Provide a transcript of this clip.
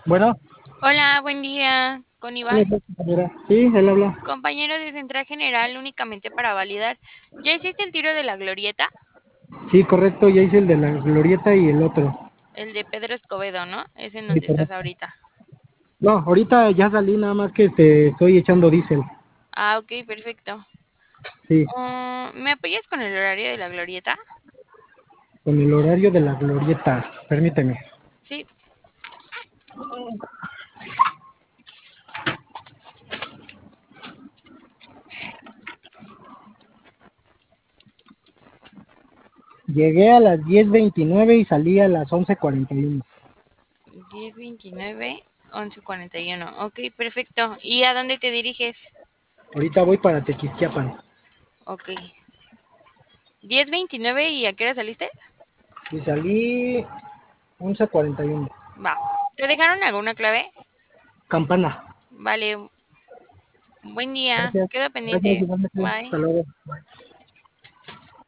Bueno, Hola, buen día, con buenas Iván, noches, compañera. Sí, él habla. compañero de Central General, únicamente para validar. ¿Ya hiciste el tiro de la glorieta? Sí, correcto, ya hice el de la glorieta y el otro. El de Pedro Escobedo, ¿no? Es en Sí, donde estás correcto. ahorita. No, ahorita ya salí, nada más que estoy echando diésel. Ah, ok, perfecto. Sí, ¿Me apoyas con el horario de la glorieta? con el horario de la glorieta. Permíteme. Sí, Llegué a las 10:29 y salí a las 11:41. 10:29, 11:41. Ok, perfecto. ¿Y a dónde te diriges? Ahorita voy para Tequisquiapan. Ok. 10:29 y ¿a qué hora saliste? Y salí 11:41. Va. ¿Te dejaron alguna clave? Campana. Vale, buen día. Gracias. Quedo Gracias, pendiente. igualmente. Hasta Bye. luego.